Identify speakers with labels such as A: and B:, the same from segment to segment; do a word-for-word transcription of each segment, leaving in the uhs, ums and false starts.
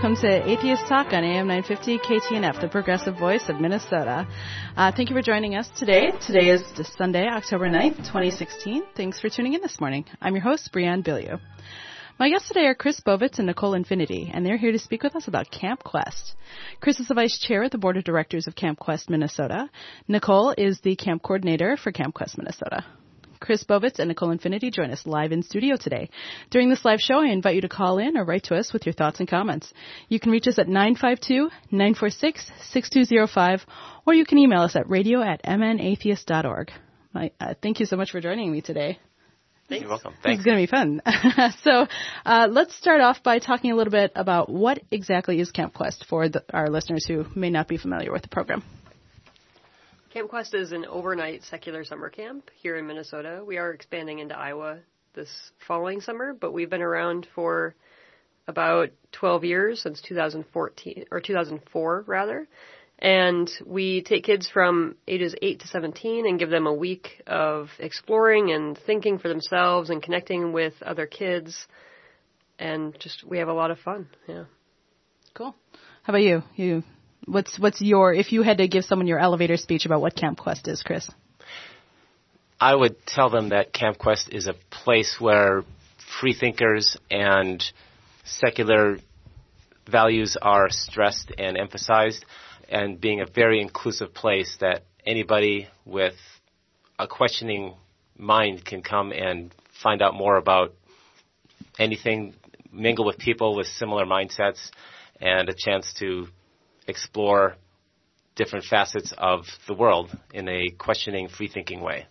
A: welcome to Atheist Talk on A M nine fifty K T N F, the progressive voice of Minnesota. Uh, thank you for joining us today. Today is Sunday, October ninth, twenty sixteen. Thanks for tuning in this morning. I'm your host, Brianne Billiou. My guests today are Chris Bovitz and Nicole Infinity, and they're here to speak with us about Camp Quest. Chris is the vice chair of the board of directors of Camp Quest Minnesota. Nicole is the camp coordinator for Camp Quest Minnesota. Chris Bovitz and Nicole Infinity join us live in studio today. During this live show, I invite you to call in or write to us with your thoughts and comments. You can reach us at nine five two, nine four six, six two zero five, or you can email us at radio at m n atheist dot org. My, uh, thank you so much for joining me today.
B: Thanks. You're welcome.
A: This
B: Thanks.
A: is going to be fun. so uh, let's start off by talking a little bit about what exactly is Camp Quest for the, our listeners who may not be familiar with the program.
C: Camp Quest is an overnight secular summer camp here in Minnesota. We are expanding into Iowa this following summer, but we've been around for about twelve years, since two thousand fourteen, or two thousand four rather. And we take kids from ages eight to seventeen and give them a week of exploring and thinking for themselves and connecting with other kids. And just, we have a lot of fun. Yeah.
A: Cool. How about you? You, what's, what's your, if you had to give someone your elevator speech about what Camp Quest is, Chris?
B: I would tell them that Camp Quest is a place where free thinkers and secular values are stressed and emphasized, and being a very inclusive place that anybody with a questioning mind can come and find out more about anything, mingle with people with similar mindsets, and a chance to explore different facets of the world in a questioning, free-thinking way.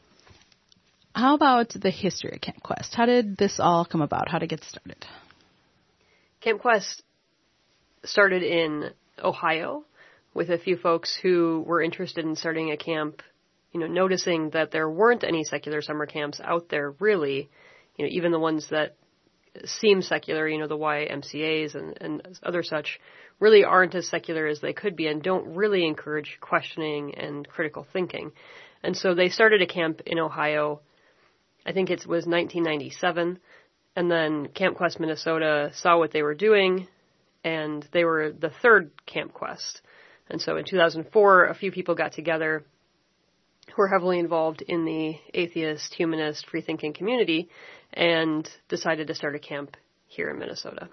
A: How about the history of Camp Quest? How did this all come about? How did it get started?
C: Camp Quest started in Ohio with a few folks who were interested in starting a camp, you know, noticing that there weren't any secular summer camps out there really, you know, even the ones that seem secular, you know, the Y M C As and, and other such, really aren't as secular as they could be and don't really encourage questioning and critical thinking. And so they started a camp in Ohio, I think it was nineteen ninety-seven, and then Camp Quest Minnesota saw what they were doing, and they were the third Camp Quest. And so in two thousand four, a few people got together who were heavily involved in the atheist, humanist, free-thinking community and decided to start a camp here in Minnesota.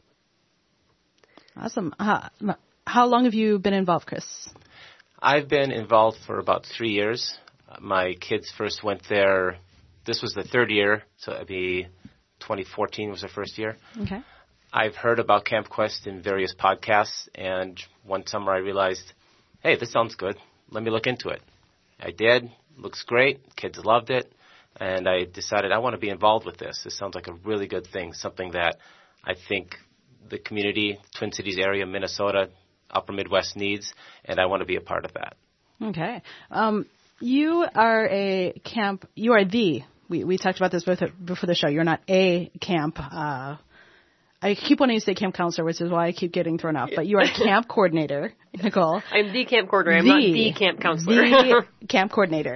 A: Awesome. Uh, how long have you been involved, Chris?
B: I've been involved for about three years. My kids first went there. This was the third year, so it'd be twenty fourteen was their first year.
A: Okay.
B: I've heard about Camp Quest in various podcasts, and one summer I realized, hey, this sounds good. Let me look into it. I did. Looks great. Kids loved it. And I decided I want to be involved with this. This sounds like a really good thing, something that I think the community, Twin Cities area, Minnesota, Upper Midwest needs, and I want to be a part of that.
A: Okay. Um, you are a camp, you are the, we, we talked about this before the show, you're not a camp uh I keep wanting to say camp counselor, which is why I keep getting thrown off. But you are camp coordinator, Nicole.
C: I'm the camp coordinator. I'm
A: the,
C: not the camp counselor.
A: The camp coordinator.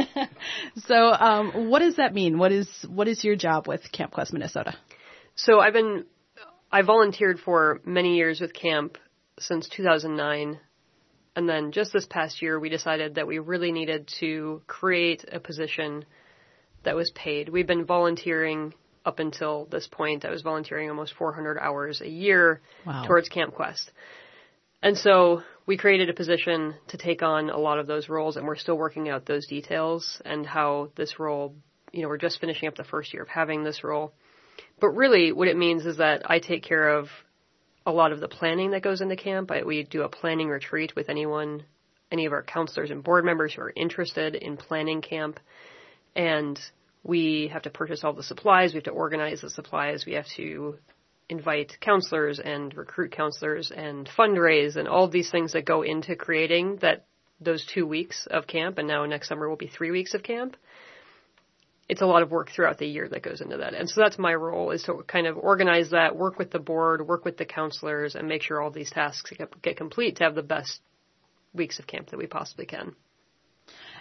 A: so um, what does that mean? What is what is your job with Camp Quest Minnesota?
C: So I've been, I volunteered for many years with camp since two thousand nine. And then just this past year, we decided that we really needed to create a position that was paid. We've been volunteering up until this point. I was volunteering almost four hundred hours a year
A: wow.
C: towards Camp Quest. And so we created a position to take on a lot of those roles, and we're still working out those details and how this role, you know, we're just finishing up the first year of having this role. But really what it means is that I take care of a lot of the planning that goes into camp. I, we do a planning retreat with anyone, any of our counselors and board members who are interested in planning camp. And we have to purchase all the supplies. We have to organize the supplies. We have to invite counselors and recruit counselors and fundraise and all of these things that go into creating that those two weeks of camp. And now next summer will be three weeks of camp. It's a lot of work throughout the year that goes into that. And so that's my role, is to kind of organize that, work with the board, work with the counselors, and make sure all these tasks get complete to have the best weeks of camp that we possibly can.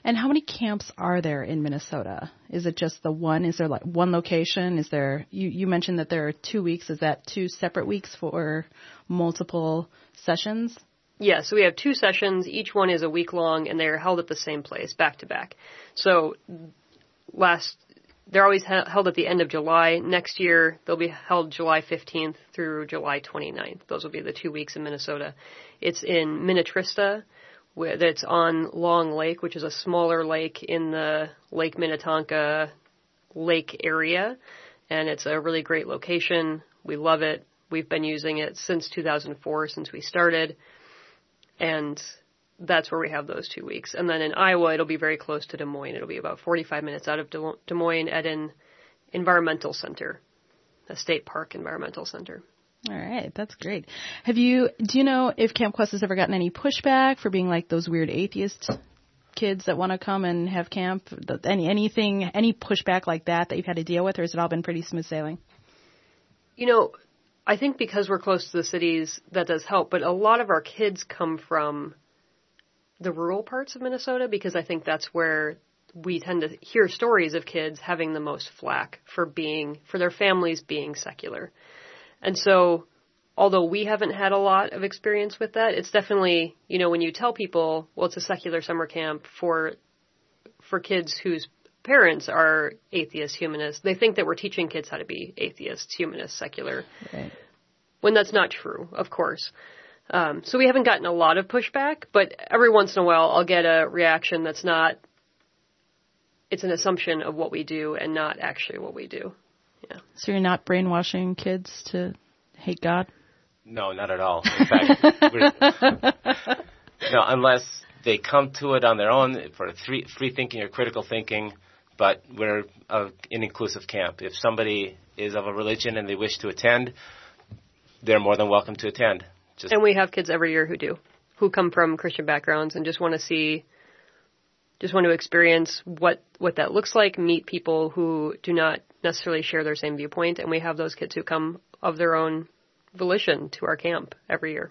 A: And how many camps are there in Minnesota? Is it just the one? Is there like one location? Is there, you, you mentioned that there are two weeks. Is that two separate weeks for multiple sessions?
C: Yeah, so we have two sessions. Each one is a week long, and they're held at the same place, back to back. So last, they're always he- held at the end of July. Next year, they'll be held July fifteenth through July twenty-ninth. Those will be the two weeks in Minnesota. It's in Minnetrista, where it's on Long Lake, which is a smaller lake in the Lake Minnetonka lake area. And it's a really great location. We love it. We've been using it since two thousand four, since we started. And that's where we have those two weeks. And then in Iowa, it'll be very close to Des Moines. It'll be about forty-five minutes out of Des Moines at an environmental center, a state park environmental center.
A: All right, that's great. Have you, do you know if Camp Quest has ever gotten any pushback for being like those weird atheist kids that want to come and have camp? Any, anything, any pushback like that that you've had to deal with, or has it all been pretty smooth sailing?
C: You know, I think because we're close to the cities, that does help. But a lot of our kids come from the rural parts of Minnesota, because I think that's where we tend to hear stories of kids having the most flack for being, for their families being secular. And so, although we haven't had a lot of experience with that, it's definitely, you know, when you tell people, well, it's a secular summer camp for, for kids whose parents are atheist, humanists, they think that we're teaching kids how to be atheists, humanists, secular. Right. When that's not true, of course. Um, so we haven't gotten a lot of pushback, but every once in a while I'll get a reaction that's not, it's an assumption of what we do and not actually what we do. Yeah.
A: So you're not brainwashing kids to hate God?
B: No, not at all. In fact, we're, no, unless they come to it on their own for free, free thinking or critical thinking, but we're a, an inclusive camp. If somebody is of a religion and they wish to attend, they're more than welcome to attend. Just
C: and we have kids every year who do, who come from Christian backgrounds and just want to see, just want to experience what, what that looks like, meet people who do not necessarily share their same viewpoint. And we have those kids who come of their own volition to our camp every year.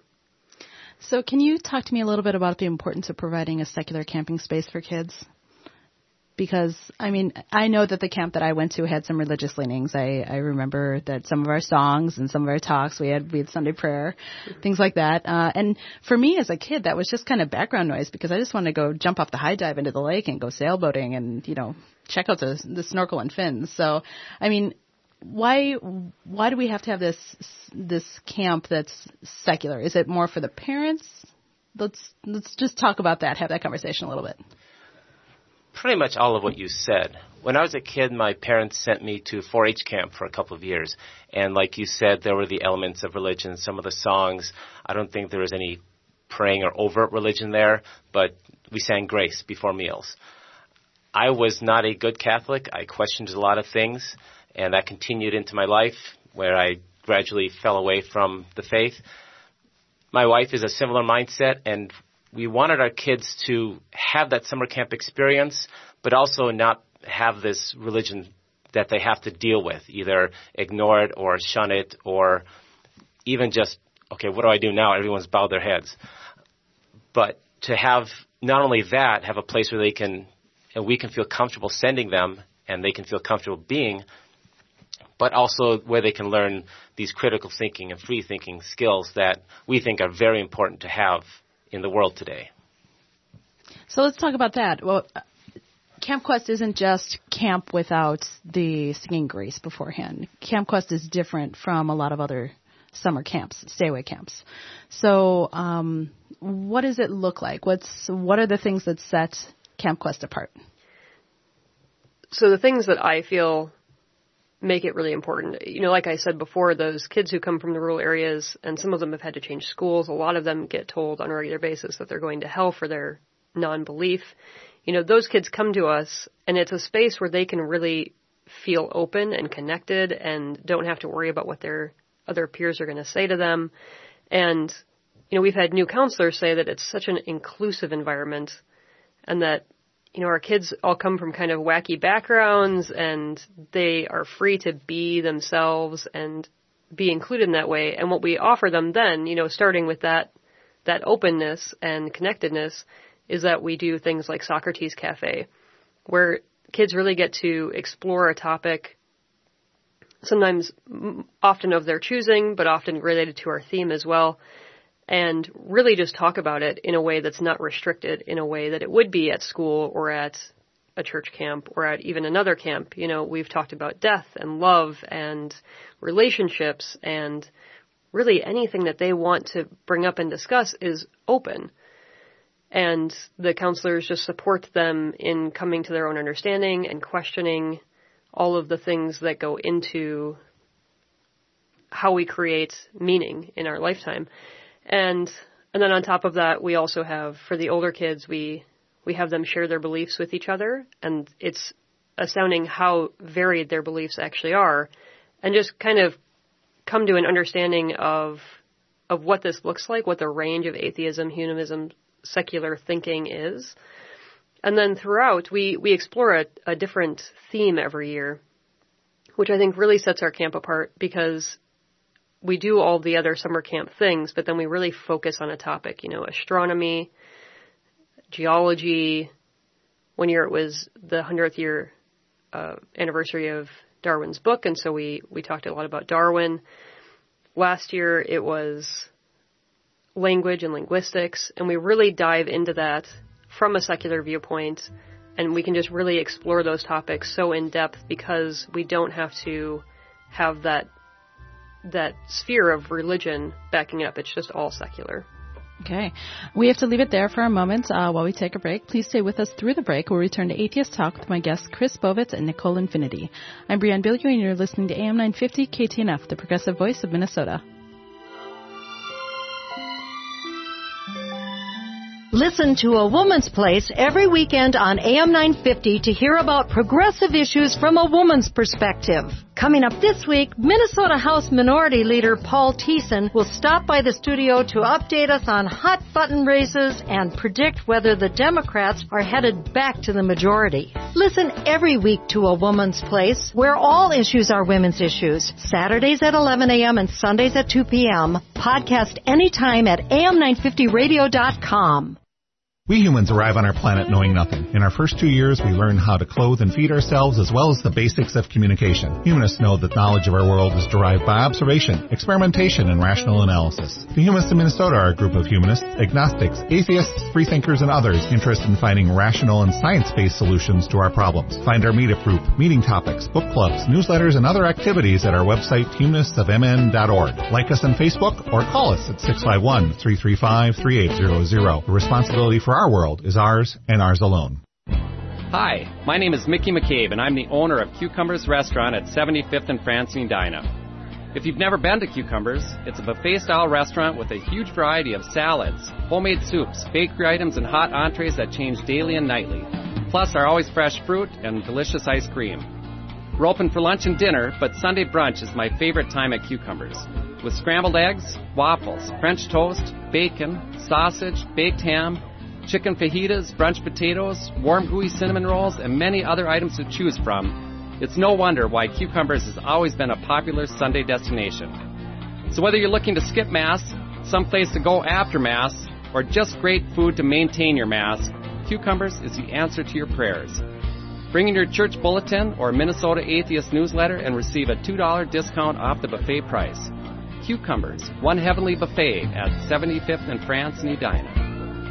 A: So can you talk to me a little bit about the importance of providing a secular camping space for kids? Because, I mean, I know that the camp that I went to had some religious leanings. I, I remember that some of our songs and some of our talks, we had, we had Sunday prayer, things like that. Uh, and for me as a kid, that was just kind of background noise because I just wanted to go jump off the high dive into the lake and go sailboating and, you know, check out the, the snorkel and fins. So, I mean, why, why do we have to have this, this camp that's secular? Is it more for the parents? Let's, let's just talk about that, have that conversation a little bit.
B: Pretty much all of what you said. When I was a kid, my parents sent me to four H camp for a couple of years. And like you said, there were the elements of religion. Some of the songs, I don't think there was any praying or overt religion there, but we sang grace before meals. I was not a good Catholic. I questioned a lot of things, and that continued into my life, where I gradually fell away from the faith. My wife is a similar mindset, and we wanted our kids to have that summer camp experience, but also not have this religion that they have to deal with, either ignore it or shun it, or even just, okay, what do I do now? Everyone's bowed their heads. But to have not only that, have a place where they can, and we can feel comfortable sending them, and they can feel comfortable being, but also where they can learn these critical thinking and free thinking skills that we think are very important to have in the world today.
A: So let's talk about that. Well, Camp Quest isn't just camp without the singing grace beforehand. Camp Quest is different from a lot of other summer camps, stay-away camps. So um, what does it look like? What's what are the things that set Camp Quest apart?
C: So the things that I feel make it really important. You know, like I said before, those kids who come from the rural areas, and some of them have had to change schools, a lot of them get told on a regular basis that they're going to hell for their non-belief. You know, those kids come to us, and it's a space where they can really feel open and connected and don't have to worry about what their other peers are going to say to them. And, you know, we've had new counselors say that it's such an inclusive environment, and that, you know, our kids all come from kind of wacky backgrounds, and they are free to be themselves and be included in that way. And what we offer them then, you know, starting with that, that openness and connectedness, is that we do things like Socrates Cafe, where kids really get to explore a topic, sometimes often of their choosing, but often related to our theme as well, and really just talk about it in a way that's not restricted in a way that it would be at school or at a church camp or at even another camp. You know, we've talked about death and love and relationships, and really anything that they want to bring up and discuss is open. And the counselors just support them in coming to their own understanding and questioning all of the things that go into how we create meaning in our lifetime. And and then on top of that, we also have, for the older kids, we we have them share their beliefs with each other. And it's astounding how varied their beliefs actually are, and just kind of come to an understanding of of what this looks like, what the range of atheism, humanism, secular thinking is. And then throughout, we, we explore a, a different theme every year, which I think really sets our camp apart, because we do all the other summer camp things, but then we really focus on a topic, you know, astronomy, geology. One year it was the hundredth year uh, anniversary of Darwin's book, and so we, we talked a lot about Darwin. Last year it was language and linguistics, and we really dive into that from a secular viewpoint, and we can just really explore those topics so in depth, because we don't have to have that that sphere of religion backing it up. It's just all secular.
A: Okay. We have to leave it there for a moment uh, while we take a break. Please stay with us through the break. We'll return to Atheist Talk with my guests Chris Bovitz and Nicole Infinity. I'm Brianne Billiou, and you're listening to A M nine fifty K T N F, the progressive voice of Minnesota.
D: Listen to A Woman's Place every weekend on A M nine fifty to hear about progressive issues from a woman's perspective. Coming up this week, Minnesota House Minority Leader Paul Thiessen will stop by the studio to update us on hot-button races and predict whether the Democrats are headed back to the majority. Listen every week to A Woman's Place, where all issues are women's issues. Saturdays at eleven a.m. and Sundays at two p.m. Podcast anytime at A M nine fifty radio dot com.
E: We humans arrive on our planet knowing nothing. In our first two years, we learn how to clothe and feed ourselves, as well as the basics of communication. Humanists know that knowledge of our world is derived by observation, experimentation, and rational analysis. The Humanists in Minnesota are a group of humanists, agnostics, atheists, freethinkers, and others interested in finding rational and science-based solutions to our problems. Find our meetup group, meeting topics, book clubs, newsletters, and other activities at our website, humanists of m n dot org. Like us on Facebook or call us at six five one, three three five, three eight zero zero. The responsibility for our world is ours and ours alone.
F: Hi, my name is Mickey McCabe, and I'm the owner of Cucumbers Restaurant at seventy-fifth and France and Edina. If you've never been to Cucumbers, it's a buffet-style restaurant with a huge variety of salads, homemade soups, bakery items, and hot entrees that change daily and nightly, plus our always fresh fruit and delicious ice cream. We're open for lunch and dinner, but Sunday brunch is my favorite time at Cucumbers, with scrambled eggs, waffles, French toast, bacon, sausage, baked ham, chicken fajitas, brunch potatoes, warm gooey cinnamon rolls, and many other items to choose from. It's no wonder why Cucumbers has always been a popular Sunday destination. So whether you're looking to skip Mass, someplace to go after Mass, or just great food to maintain your Mass, Cucumbers is the answer to your prayers. Bring in your church bulletin or Minnesota Atheist newsletter and receive a two dollars discount off the buffet price. Cucumbers, one heavenly buffet at seventy-fifth and France in Edina.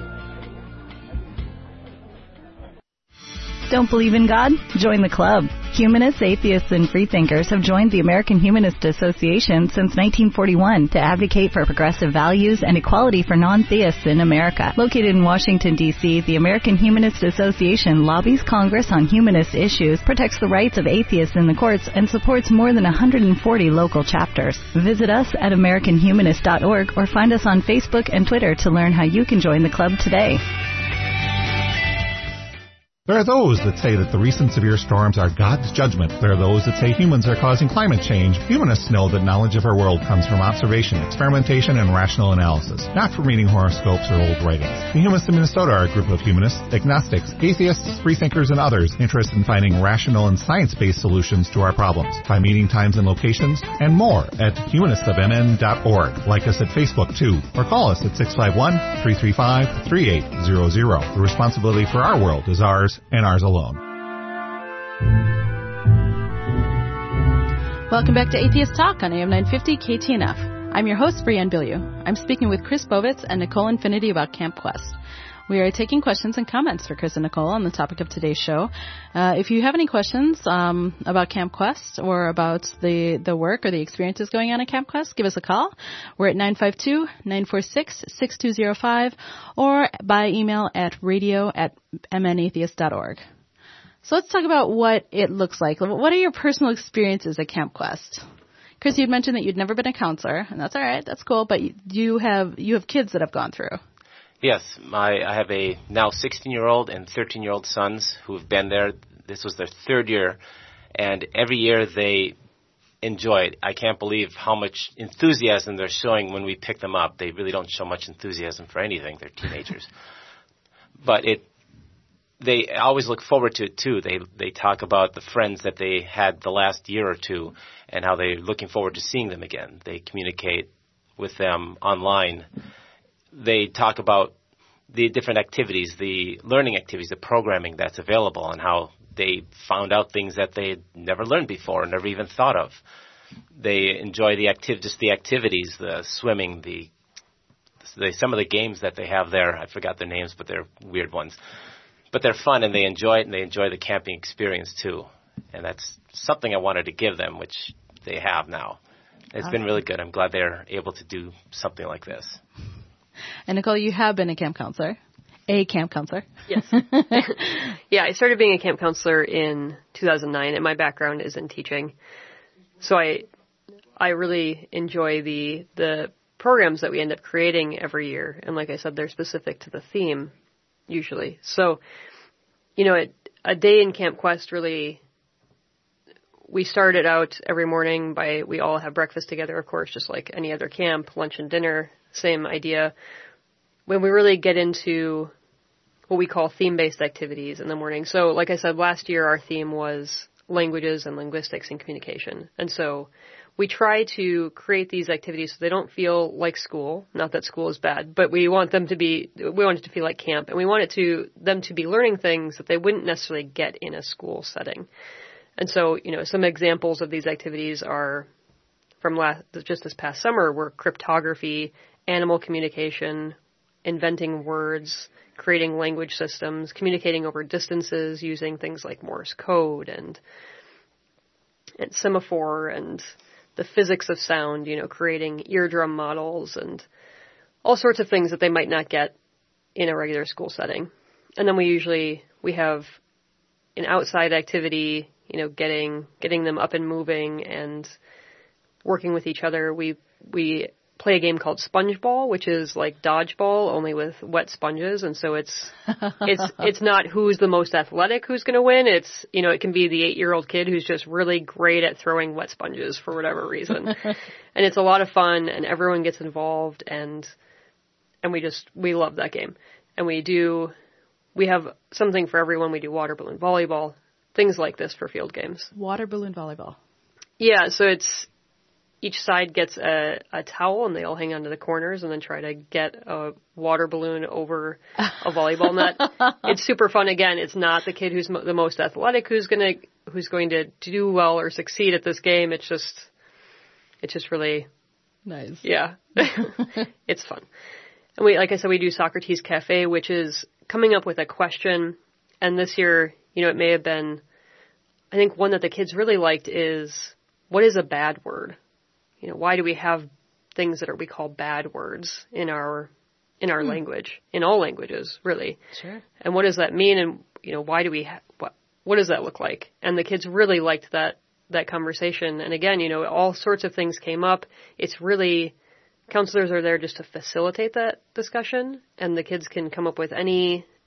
G: Don't believe in God? Join the club. Humanists, atheists, and freethinkers have joined the American Humanist Association since nineteen forty-one to advocate for progressive values and equality for non-theists in America. Located in Washington, D C, the American Humanist Association lobbies Congress on humanist issues, protects the rights of atheists in the courts, and supports more than one hundred forty local chapters. Visit us at american humanist dot org or find us on Facebook and Twitter to learn how you can join the club today.
E: There are those that say that the recent severe storms are God's judgment. There are those that say humans are causing climate change. Humanists know that knowledge of our world comes from observation, experimentation, and rational analysis, not from reading horoscopes or old writings. The Humanists of Minnesota are a group of humanists, agnostics, atheists, freethinkers, and others interested in finding rational and science-based solutions to our problems. Find meeting times and locations and more at humanists of m n dot org. Like us at Facebook, too, or call us at six five one, three three five, three eight zero zero. The responsibility for our world is ours and ours alone.
A: Welcome back to Atheist Talk on A M nine fifty K T N F. I'm your host, Brianne Billieu. I'm speaking with Chris Bovitz and Nicole Infinity about Camp Quest. We are taking questions and comments for Chris and Nicole on the topic of today's show. Uh, if you have any questions um, about Camp Quest or about the, the work or the experiences going on at Camp Quest, give us a call. We're at nine five two, nine four six, six two zero five or by email at radio at m n atheist dot org. So let's talk about what it looks like. What are your personal experiences at Camp Quest? Chris, you'd mentioned that you'd never been a counselor, and that's all right. That's cool. But you have you have kids that have gone through.
B: Yes, my I have a now sixteen-year-old and thirteen-year-old sons who have been there. This was their third year, and every year they enjoy it. I can't believe how much enthusiasm they're showing when we pick them up. They really don't show much enthusiasm for anything. They're teenagers. But it, they always look forward to it, too. They they talk about the friends that they had the last year or two and how they're looking forward to seeing them again. They communicate with them online. They talk about the different activities, the learning activities, the programming that's available, and how they found out things that they had never learned before, never even thought of. They enjoy the activ- just the activities, the swimming, the, the some of the games that they have there. I forgot their names, but they're weird ones. But they're fun, and they enjoy it, and they enjoy the camping experience, too. And that's something I wanted to give them, which they have now. It's awesome. Been really good. I'm glad they're able to do something like this.
A: And Nicole, you have been a camp counselor, a camp counselor.
C: Yes. Yeah, I started being a camp counselor in two thousand nine, and my background is in teaching. So I I really enjoy the the programs that we end up creating every year. And like I said, they're specific to the theme, usually. So, you know, it, a day in Camp Quest really, we started out every morning by, we all have breakfast together, of course, just like any other camp, lunch and dinner. Same idea. When we really get into what we call theme-based activities in the morning. So, like I said, last year our theme was languages and linguistics and communication. And so we try to create these activities so they don't feel like school. Not that school is bad, but we want them to be, we want it to feel like camp. And we want it to, them to be learning things that they wouldn't necessarily get in a school setting. And so, you know, some examples of these activities are from last, just this past summer were cryptography, animal communication, inventing words, creating language systems, communicating over distances using things like Morse code and and semaphore and the physics of sound, you know, creating eardrum models and all sorts of things that they might not get in a regular school setting. And then we usually, we have an outside activity, you know, getting getting them up and moving and working with each other. We we play a game called Spongeball, which is like dodgeball, only with wet sponges. And so it's, it's, it's not who's the most athletic who's going to win. It's, you know, it can be the eight-year-old kid who's just really great at throwing wet sponges for whatever reason. And it's a lot of fun and everyone gets involved and, and we just, we love that game. And we do, we have something for everyone. We do water balloon volleyball, things like this for field games.
A: Water balloon volleyball.
C: Yeah. So it's, each side gets a, a towel and they all hang onto the corners and then try to get a water balloon over a volleyball net. It's super fun. Again, it's not the kid who's mo- the most athletic who's going to, who's going to do well or succeed at this game. It's just, it's just really
A: nice.
C: Yeah. It's fun. And we, like I said, we do Socrates Cafe, which is coming up with a question. And this year, you know, it may have been, I think one that the kids really liked is, what is a bad word? You know, why do we have things that are we call bad words in our in our hmm. language, in all languages, really?
A: Sure.
C: And what does that mean? And you know, why do we? Ha- what what does that look like? And the kids really liked that that conversation. And again, you know, all sorts of things came up. It's really counselors are there just to facilitate that discussion, and the kids can come up with any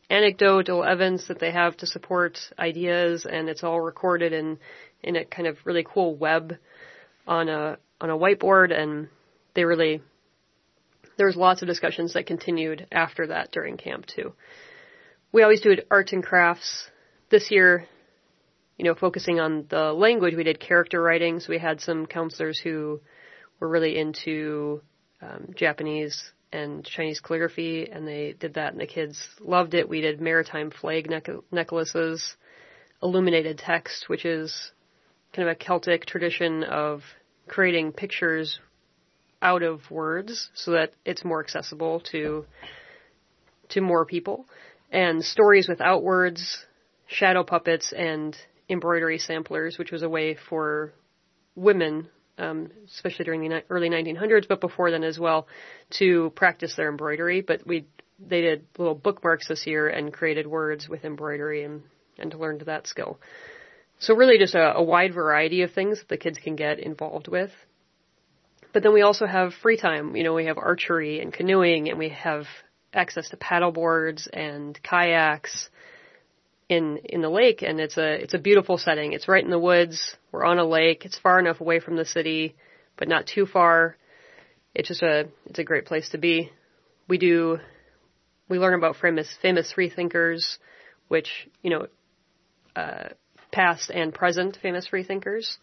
C: anecdotal evidence that they have to support ideas, and it's all recorded in, in a kind of really cool web on a on a whiteboard, and they really, there was lots of discussions that continued after that during camp too. We always do arts and crafts. This year, you know, focusing on the language, we did character writing, so we had some counselors who were really into um, Japanese and Chinese calligraphy, and they did that, and the kids loved it. We did maritime flag neck- necklaces, illuminated text, which is kind of a Celtic tradition of creating pictures out of words so that it's more accessible to to more people, and stories without words, shadow puppets, and embroidery samplers, which was a way for women, um, especially during the early nineteen hundreds, but before then as well, to practice their embroidery. But we they did little bookmarks this year and created words with embroidery and, and learned that skill. So really just a, a wide variety of things that the kids can get involved with. But then we also have free time. You know, we have archery and canoeing, and we have access to paddle boards and kayaks in in the lake, and it's a it's a beautiful setting. It's right in the woods. We're on a lake. It's far enough away from the city, but not too far. It's just a it's a great place to be. We do we learn about famous famous free thinkers, which, you know, uh, past and present famous free thinkers.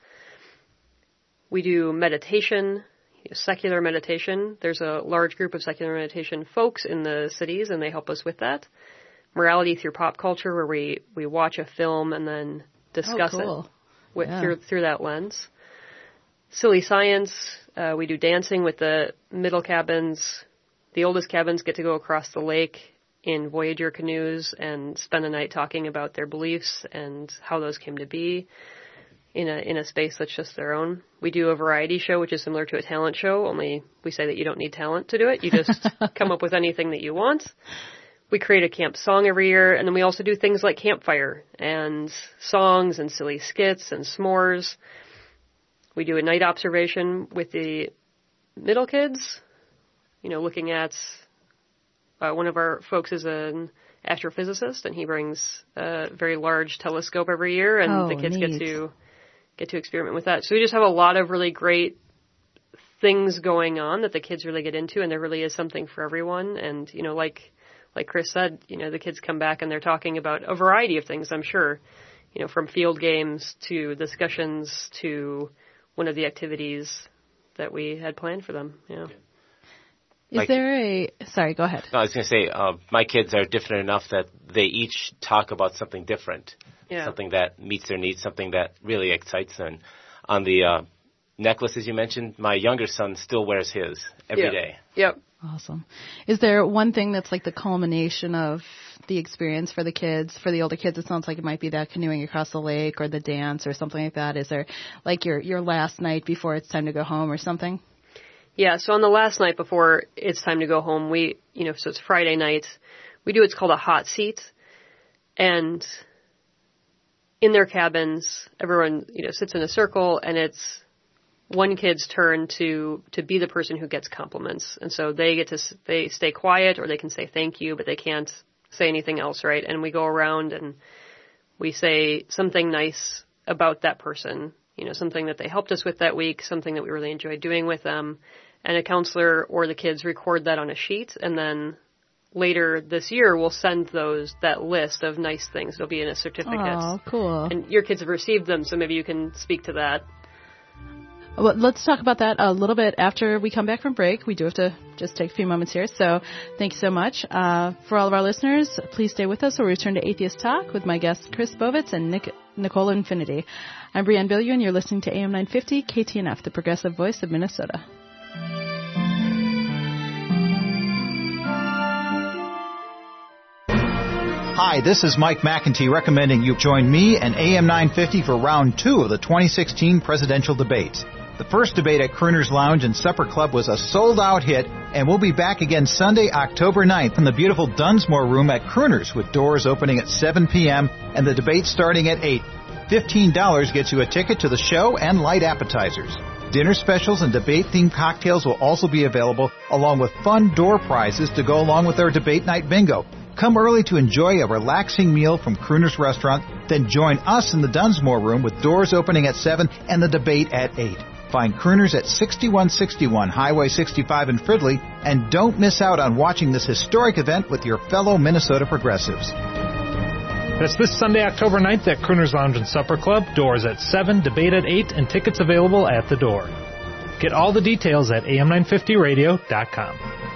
C: We do meditation, secular meditation. There's a large group of secular meditation folks in the cities, and they help us with that. Morality through pop culture, where we, we watch a film and then discuss
A: oh, cool.
C: it with,
A: yeah.
C: through through that lens. Silly science, uh, we do dancing with the middle cabins. The oldest cabins get to go across the lake in Voyager canoes and spend the night talking about their beliefs and how those came to be in a in a space that's just their own. We do a variety show, which is similar to a talent show, only we say that you don't need talent to do it. You just come up with anything that you want. We create a camp song every year, and then we also do things like campfire and songs and silly skits and s'mores. We do a night observation with the middle kids, you know, looking at uh, one of our folks is an astrophysicist, and he brings a very large telescope every year, and
A: oh,
C: the kids
A: neat.
C: get to get to experiment with that. So we just have a lot of really great things going on that the kids really get into, and there really is something for everyone. And, you know, like like Chris said, you know, the kids come back and they're talking about a variety of things, I'm sure, you know, from field games to discussions to one of the activities that we had planned for them. Yeah.
A: Is
B: Like,
A: there a, sorry, go ahead.
B: No, I was going to say, uh, my kids are different enough that they each talk about something different,
C: Yeah.
B: something that meets their needs, something that really excites them. On the uh, necklaces you mentioned, my younger son still wears his every
C: Yep.
B: day.
C: Yep.
A: Awesome. Is there one thing that's like the culmination of the experience for the kids? For the older kids, it sounds like it might be that canoeing across the lake or the dance or something like that. Is there like your, your last night before it's time to go home or something?
C: Yeah, so on the last night before it's time to go home, we, you know, so it's Friday night, we do what's called a hot seat. And in their cabins, everyone, you know, sits in a circle, and it's one kid's turn to, to be the person who gets compliments. And so they get to, they stay quiet, or they can say thank you, but they can't say anything else, right? And we go around and we say something nice about that person, you know, something that they helped us with that week, something that we really enjoyed doing with them. And a counselor or the kids record that on a sheet, and then later this year we'll send those, that list of nice things. It'll be in a certificate.
A: Oh, cool.
C: And your kids have received them, so maybe you can speak to that.
A: Well, let's talk about that a little bit after we come back from break. We do have to just take a few moments here. So thank you so much. Uh, for all of our listeners, please stay with us. We'll return to Atheist Talk with my guests Chris Bovitz and Nick, Nicole Infinity. I'm Brianne Billieu, and you're listening to A M nine fifty K T N F, the progressive voice of Minnesota.
H: Hi, this is Mike McEntee recommending you join me and A M nine fifty for round two of the twenty sixteen presidential debates. The first debate at Crooner's Lounge and Supper Club was a sold-out hit, and we'll be back again Sunday, October ninth in the beautiful Dunsmore Room at Crooner's, with doors opening at seven p.m. and the debate starting at eight. fifteen dollars gets you a ticket to the show and light appetizers. Dinner specials and debate-themed cocktails will also be available, along with fun door prizes to go along with our debate night bingo. Come early to enjoy a relaxing meal from Crooner's Restaurant, then join us in the Dunsmore Room with doors opening at seven and the debate at eight. Find Crooner's at sixty-one sixty-one Highway sixty-five in Fridley, and don't miss out on watching this historic event with your fellow Minnesota progressives.
I: That's this Sunday, October ninth at Crooner's Lounge and Supper Club. Doors at seven, debate at eight, and tickets available at the door. Get all the details at A M nine fifty radio dot com.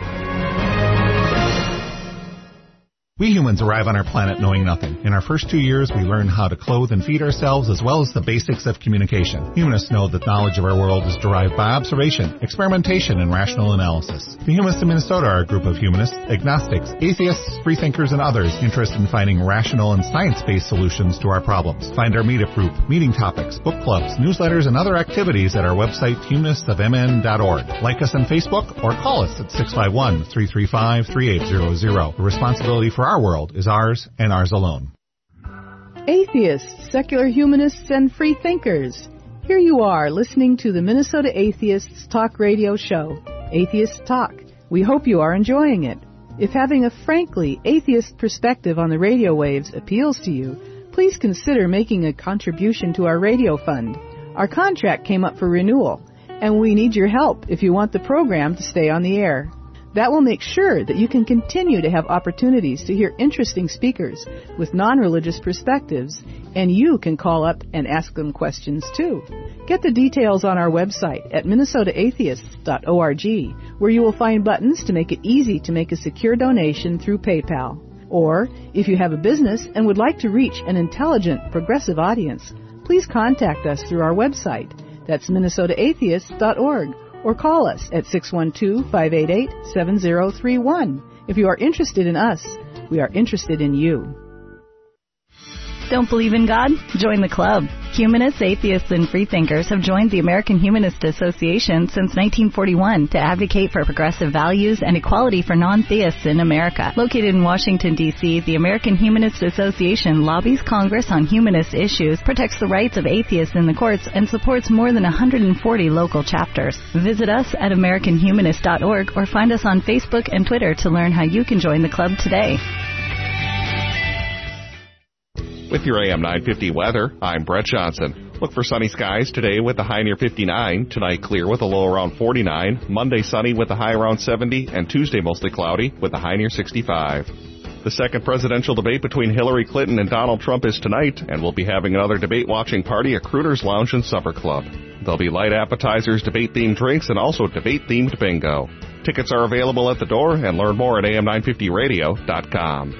E: We humans arrive on our planet knowing nothing. In our first two years, we learn how to clothe and feed ourselves as well as the basics of communication. Humanists know that knowledge of our world is derived by observation, experimentation, and rational analysis. The Humanists of Minnesota are a group of humanists, agnostics, atheists, freethinkers, and others interested in finding rational and science-based solutions to our problems. Find our meetup group, meeting topics, book clubs, newsletters, and other activities at our website, humanists of m n dot org. Like us on Facebook or call us at six five one, three three five, three eight zero zero. The responsibility for our world is ours and ours alone.
J: Atheists, secular humanists, and free thinkers. Here you are listening to the Minnesota Atheists Talk Radio Show, Atheist Talk. We hope you are enjoying it. If having a frankly atheist perspective on the radio waves appeals to you, please consider making a contribution to our radio fund. Our contract came up for renewal, and we need your help if you want the program to stay on the air. That will make sure that you can continue to have opportunities to hear interesting speakers with non-religious perspectives, and you can call up and ask them questions too. Get the details on our website at minnesota atheists dot org, where you will find buttons to make it easy to make a secure donation through PayPal. Or, if you have a business and would like to reach an intelligent, progressive audience, please contact us through our website. That's minnesota atheists dot org. Or call us at six one two, five eight eight, seven zero three one. If you are interested in us, we are interested in you.
G: Don't believe in God? Join the club. Humanists, atheists, and freethinkers have joined the American Humanist Association since nineteen forty-one to advocate for progressive values and equality for non-theists in America. Located in Washington, D C, the American Humanist Association lobbies Congress on humanist issues, protects the rights of atheists in the courts, and supports more than one hundred forty local chapters. Visit us at american humanist dot org or find us on Facebook and Twitter to learn how you can join the club today.
K: With your A M nine fifty weather, I'm Brett Johnson. Look for sunny skies today with a high near fifty-nine, tonight clear with a low around forty-nine, Monday sunny with a high around seventy, and Tuesday mostly cloudy with a high near sixty-five. The second presidential debate between Hillary Clinton and Donald Trump is tonight, and we'll be having another debate-watching party at Crooner's Lounge and Supper Club. There'll be light appetizers, debate-themed drinks, and also debate-themed bingo. Tickets are available at the door, and learn more at A M nine fifty radio dot com.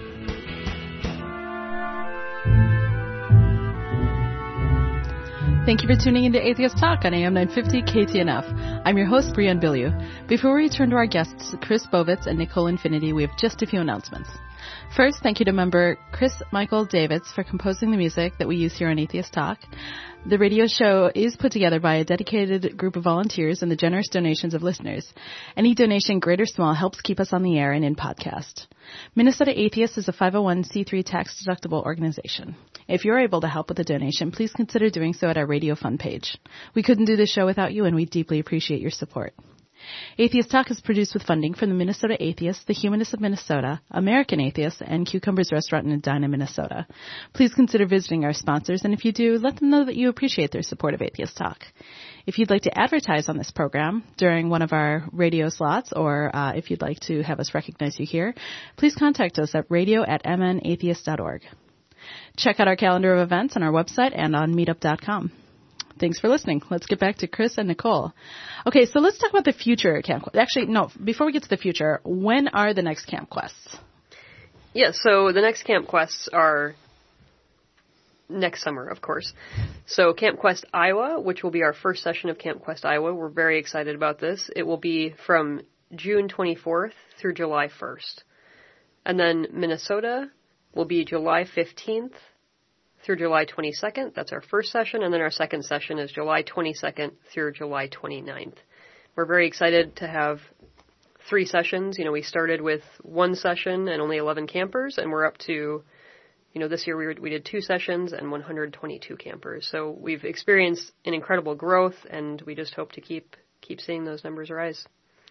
A: Thank you for tuning into Atheist Talk on A M nine fifty K T N F. I'm your host, Brianne Billieu. Before we return to our guests, Chris Bovitz and Nicole Infinity, we have just a few announcements. First, thank you to member Chris Michael Davids for composing the music that we use here on Atheist Talk. The radio show is put together by a dedicated group of volunteers and the generous donations of listeners. Any donation, great or small, helps keep us on the air and in podcast. Minnesota Atheists is a five oh one c three tax-deductible organization. If you're able to help with a donation, please consider doing so at our Radio Fund page. We couldn't do this show without you, and we deeply appreciate your support. Atheist Talk is produced with funding from the Minnesota Atheists, the Humanists of Minnesota, American Atheists, and Cucumbers Restaurant in Edina, Minnesota. Please consider visiting our sponsors, and if you do, let them know that you appreciate their support of Atheist Talk. If you'd like to advertise on this program during one of our radio slots, or uh, if you'd like to have us recognize you here, please contact us at radio at m n atheist dot org. Check out our calendar of events on our website and on meetup dot com. Thanks for listening. Let's get back to Chris and Nicole. Okay, so let's talk about the future Camp Quest. Actually, no, before we get to the future, when are the next Camp Quests?
C: Yeah, so the next Camp Quests are next summer, of course. So Camp Quest Iowa, which will be our first session of Camp Quest Iowa. We're very excited about this. It will be from June twenty-fourth through July first. And then Minnesota will be July fifteenth through July twenty-second. That's our first session. And then our second session is July twenty-second through July twenty-ninth. We're very excited to have three sessions. You know, we started with one session and only eleven campers, and we're up to, you know, this year we, were, we did two sessions and one hundred twenty-two campers. So we've experienced an incredible growth, and we just hope to keep keep seeing those numbers rise.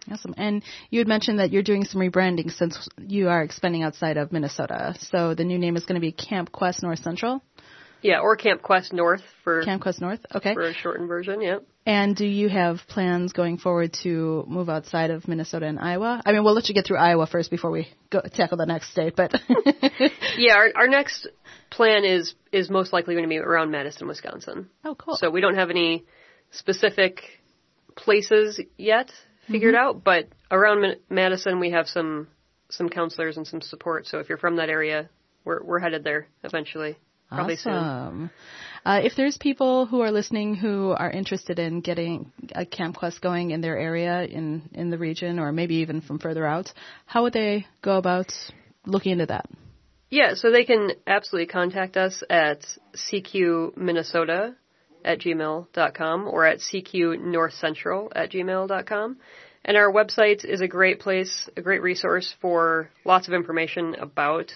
A: Awesome. And you had mentioned that you're doing some rebranding since you are expanding outside of Minnesota. So the new name is going to be Camp Quest North Central?
C: Yeah, or Camp Quest North for
A: Camp Quest North, okay.
C: For a shortened version, yeah.
A: And do you have plans going forward to move outside of Minnesota and Iowa? I mean, we'll let you get through Iowa first before we go tackle the next state, but
C: yeah, our, our next plan is is most likely going to be around Madison, Wisconsin.
A: Oh, cool.
C: So we don't have any specific places yet figured mm-hmm. out, but around Ma- Madison we have some some counselors and some support. So if you're from that area, we're we're headed there eventually. Probably
A: awesome. Soon. Uh, if there's people who are listening who are interested in getting a Camp Quest going in their area, in, in the region, or maybe even from further out, how would they go about looking into that?
C: Yeah, so they can absolutely contact us at c q minnesota at gmail dot com or at c q north central at gmail dot com. And our website is a great place, a great resource for lots of information about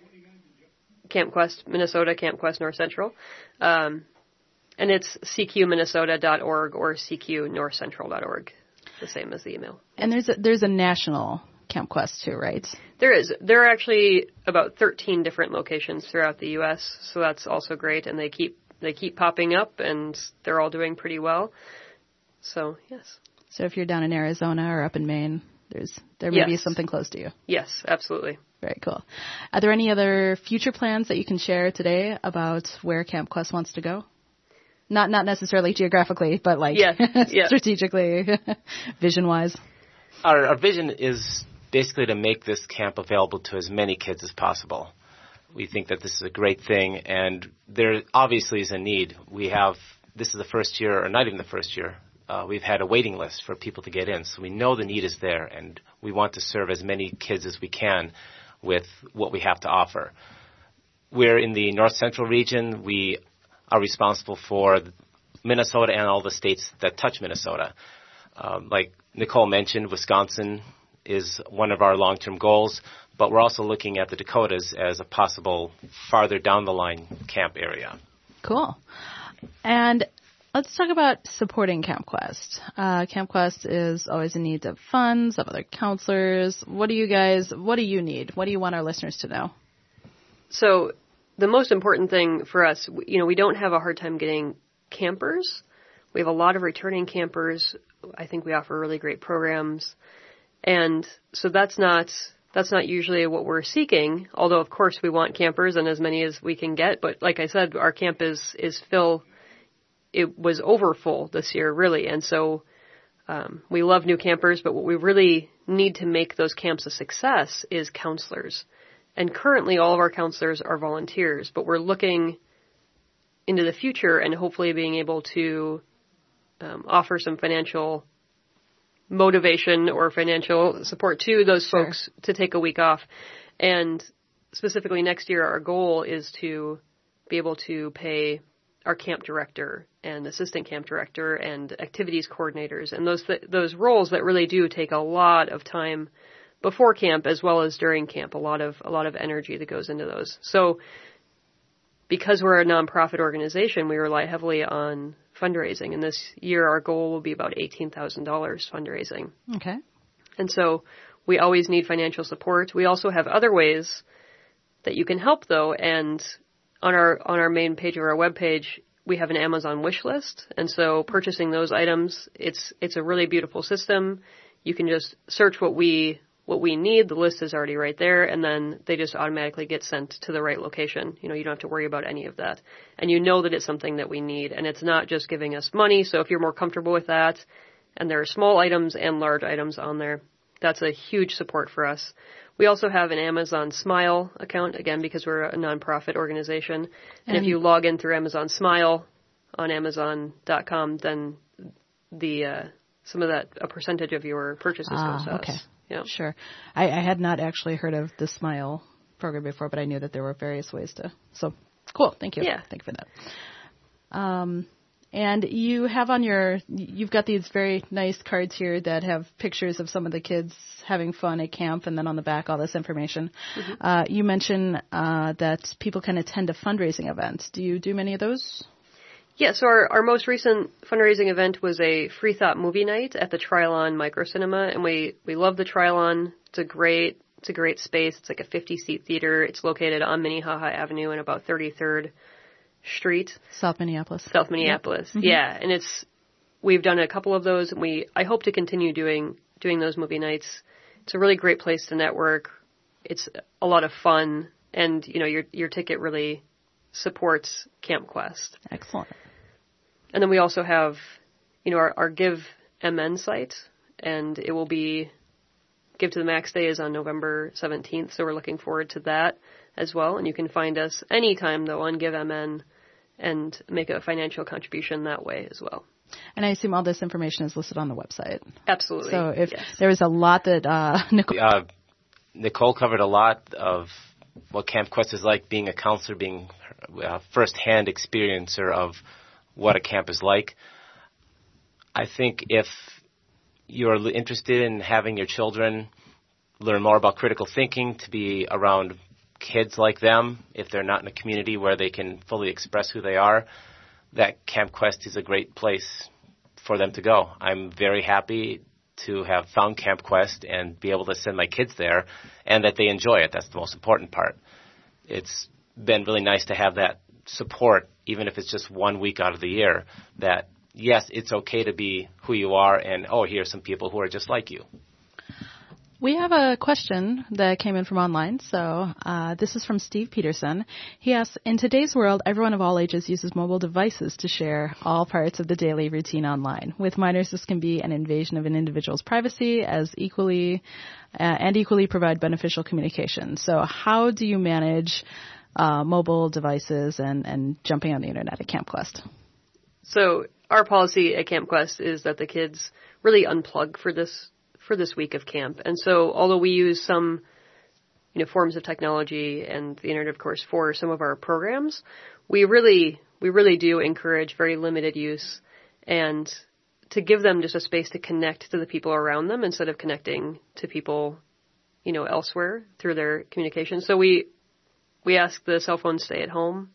C: Camp Quest Minnesota, Camp Quest North Central. Um, and it's c q minnesota dot org or c q north central dot org, the same as the email.
A: And there's a, there's a national Camp Quest too, right?
C: There is. There are actually about thirteen different locations throughout the U S, so that's also great, and they keep they keep popping up, and they're all doing pretty well. So, yes.
A: So if you're down in Arizona or up in Maine, there's there may yes. be something close to you.
C: Yes, absolutely.
A: Very cool. Are there any other future plans that you can share today about where Camp Quest wants to go? Not not necessarily geographically, but like
C: yeah. Yeah.
A: strategically, vision-wise.
B: Our, our vision is basically to make this camp available to as many kids as possible. We think that this is a great thing, and there obviously is a need. We have, this is the first year, or not even the first year, uh, we've had a waiting list for people to get in, so we know the need is there, and we want to serve as many kids as we can with what we have to offer. We're in the North Central region. We are responsible for Minnesota and all the states that touch Minnesota. Um, like Nicole mentioned, Wisconsin is one of our long-term goals, but we're also looking at the Dakotas as a possible farther down the line camp area.
A: Cool. And let's talk about supporting Camp Quest. Uh, Camp Quest is always in need of funds, of other counselors. What do you guys, what do you need? What do you want our listeners to know?
C: So the most important thing for us, you know, we don't have a hard time getting campers. We have a lot of returning campers. I think we offer really great programs. And so that's not, that's not usually what we're seeking, although of course we want campers and as many as we can get. But like I said, our camp is, is full. It was over full this year, really. And so um, we love new campers, but what we really need to make those camps a success is counselors. And currently all of our counselors are volunteers, but we're looking into the future and hopefully being able to um, offer some financial motivation or financial support to those sure. folks to take a week off. And specifically next year, our goal is to be able to pay our camp director and assistant camp director and activities coordinators and those th- those roles that really do take a lot of time before camp as well as during camp, a lot of a lot of energy that goes into those. So because we're a nonprofit organization, we rely heavily on fundraising, and this year our goal will be about eighteen thousand dollars fundraising.
A: Okay.
C: And so we always need financial support. We also have other ways that you can help, though, and on our on our main page of our webpage, we have an Amazon wish list, and so purchasing those items, it's it's a really beautiful system. You can just search what we what we need. The list is already right there, and then they just automatically get sent to the right location. You know, you don't have to worry about any of that. And you know that it's something that we need, and it's not just giving us money. So if you're more comfortable with that, and there are small items and large items on there, that's a huge support for us. We also have an Amazon Smile account, again, because we're a nonprofit organization. And, and if you log in through Amazon Smile on amazon dot com, then the uh, some of that, a percentage of your purchases
A: ah,
C: goes to
A: okay.
C: us. Yeah.
A: Sure. I, I had not actually heard of the Smile program before, but I knew that there were various ways to. So, cool. Thank you.
C: Yeah.
A: Thank you for that. Um, and you have on your, you've got these very nice cards here that have pictures of some of the kids having fun at camp, and then on the back, all this information. Mm-hmm. Uh, you mentioned uh, that people can attend a fundraising event. Do you do many of those?
C: Yeah, so our, our most recent fundraising event was a free thought movie night at the Trilon Micro Cinema, and we, we love the Trilon. It's a great it's a great space. It's like a fifty-seat theater. It's located on Minnehaha Avenue and about thirty-third Street.
A: South Minneapolis.
C: South Minneapolis,
A: yep. mm-hmm.
C: yeah. And it's we've done a couple of those, and we I hope to continue doing doing those movie nights. It's a really great place to network. It's a lot of fun, and you know your your ticket really supports Camp Quest.
A: Excellent.
C: And then we also have, you know, our, our Give M N site, and it will be, Give to the Max Day is on November seventeenth, so we're looking forward to that as well. And you can find us anytime, though, on Give M N and make a financial contribution that way as well.
A: And I assume all this information is listed on the website.
C: Absolutely.
A: So if
C: yes.
A: there was a lot that uh, Nicole...
B: Uh, Nicole covered a lot of what Camp Quest is like, being a counselor, being a first-hand experiencer of what a camp is like. I think if you're interested in having your children learn more about critical thinking, to be around kids like them, if they're not in a community where they can fully express who they are, that Camp Quest is a great place for them to go. I'm very happy to have found Camp Quest and be able to send my kids there, and that they enjoy it. That's the most important part. It's been really nice to have that support, even if it's just one week out of the year, that, yes, it's okay to be who you are, and, oh, here are some people who are just like you.
A: We have a question that came in from online. So uh, this is from Steve Peterson. He asks, in today's world, everyone of all ages uses mobile devices to share all parts of the daily routine online. With minors, this can be an invasion of an individual's privacy as equally uh, and equally provide beneficial communication. So how do you manage uh, mobile devices and, and jumping on the internet at Camp Quest?
C: So our policy at Camp Quest is that the kids really unplug for this for this week of camp. And so although we use some, you know, forms of technology and the internet, of course, for some of our programs, we really, we really do encourage very limited use and to give them just a space to connect to the people around them instead of connecting to people, you know, elsewhere through their communication. So we, we ask the cell phones stay at home.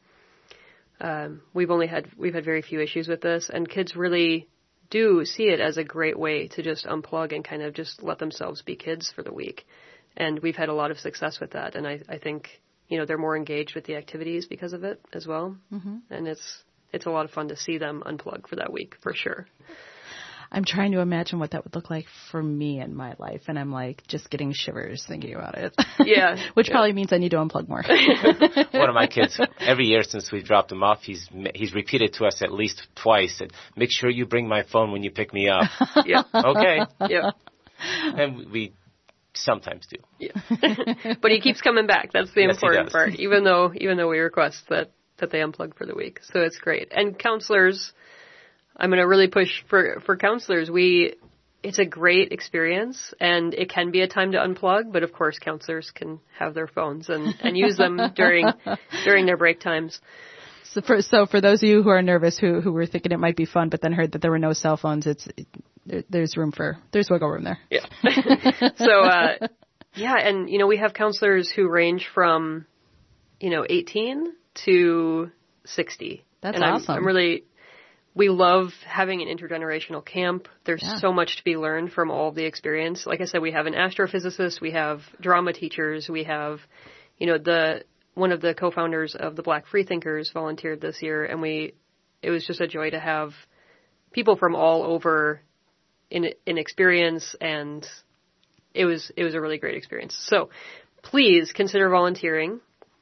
C: Um, we've only had, we've had very few issues with this, and kids really do see it as a great way to just unplug and kind of just let themselves be kids for the week. And we've had a lot of success with that. And I, I think, you know, they're more engaged with the activities because of it as well. Mm-hmm. And it's, it's a lot of fun to see them unplug for that week, for sure.
A: I'm trying to imagine what that would look like for me in my life, and I'm like just getting shivers thinking about it.
C: Yeah.
A: Which
C: yeah.
A: probably means I need to unplug more.
B: One of my kids, every year since we dropped him off, he's he's repeated to us at least twice, and make sure you bring my phone when you pick me up.
C: Yeah.
B: Okay.
C: Yeah.
B: And we sometimes do.
C: Yeah. But he keeps coming back. That's the
B: Yes,
C: important part, even though even though we request that, that they unplug for the week. So it's great. And counselors, I'm going to really push for, for counselors. We, it's a great experience, and it can be a time to unplug, but of course counselors can have their phones and, and use them during, during their break times.
A: So for, so for those of you who are nervous, who, who were thinking it might be fun, but then heard that there were no cell phones, it's, it, there's room for, there's wiggle room there.
C: Yeah. So, uh, yeah, and, you know, we have counselors who range from, you know, eighteen to sixty.
A: That's
C: and
A: awesome.
C: I'm, I'm really, we love having an intergenerational camp. There's
A: Yeah.
C: so much to be learned from all of the experience. Like I said, we have an astrophysicist, we have drama teachers, we have, you know, the, one of the co-founders of the Black Freethinkers volunteered this year, and we, it was just a joy to have people from all over in, in experience, and it was, it was a really great experience. So please consider volunteering.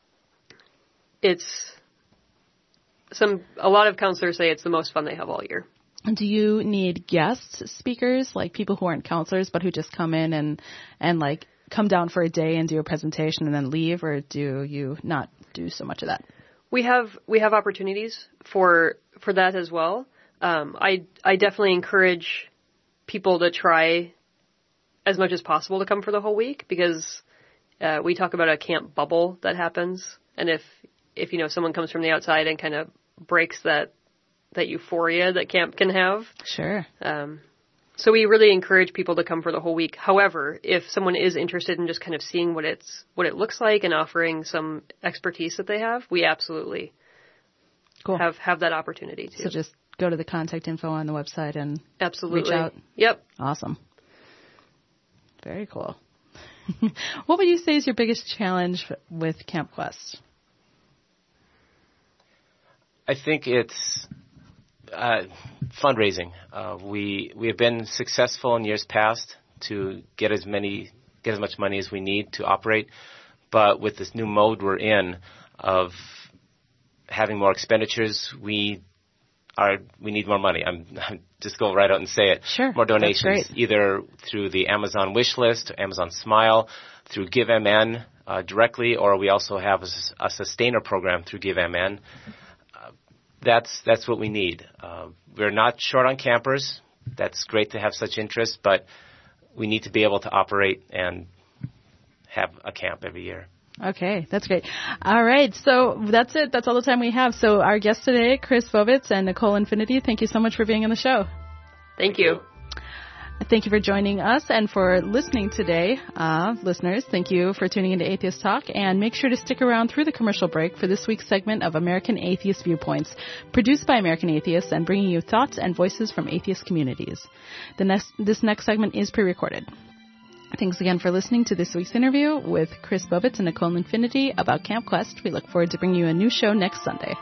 C: It's, Some a lot of counselors say it's the most fun they have all year.
A: Do you need guest speakers, like people who aren't counselors but who just come in and and like come down for a day and do a presentation and then leave, or do you not do so much of that?
C: We have we have opportunities for for that as well. Um, I I definitely encourage people to try as much as possible to come for the whole week, because uh, we talk about a camp bubble that happens, and if if you know someone comes from the outside and kind of breaks that that euphoria that camp can have.
A: Sure.
C: Um, so we really encourage people to come for the whole week. However, if someone is interested in just kind of seeing what it's what it looks like and offering some expertise that they have, we absolutely
A: cool.
C: have, have that opportunity to.
A: So just go to the contact info on the website and
C: Absolutely.
A: reach out.
C: Yep.
A: Awesome. Very cool. What would you say is your biggest challenge with Camp Quest?
B: I think it's uh, fundraising. Uh, we we have been successful in years past to get as many get as much money as we need to operate, but with this new mode we're in of having more expenditures, we are we need more money. I'm, I'm just go right out and say it.
A: Sure,
B: more donations, either through the Amazon wish list, Amazon Smile, through GiveMN uh, directly, or we also have a, a sustainer program through GiveMN. That's that's what we need. Uh, we're not short on campers. That's great to have such interest, but we need to be able to operate and have a camp every year.
A: Okay, that's great. All right, so that's it. That's all the time we have. So our guests today, Chris Bovitz and Nicole Infinity, thank you so much for being on the show.
C: Thank you.
A: Thank you for joining us and for listening today. Uh, listeners, thank you for tuning into Atheist Talk, and make sure to stick around through the commercial break for this week's segment of American Atheist Viewpoints, produced by American Atheists and bringing you thoughts and voices from atheist communities. The next, this next segment is pre-recorded. Thanks again for listening to this week's interview with Chris Bovitz and Nicole Infinity about Camp Quest. We look forward to bringing you a new show next Sunday.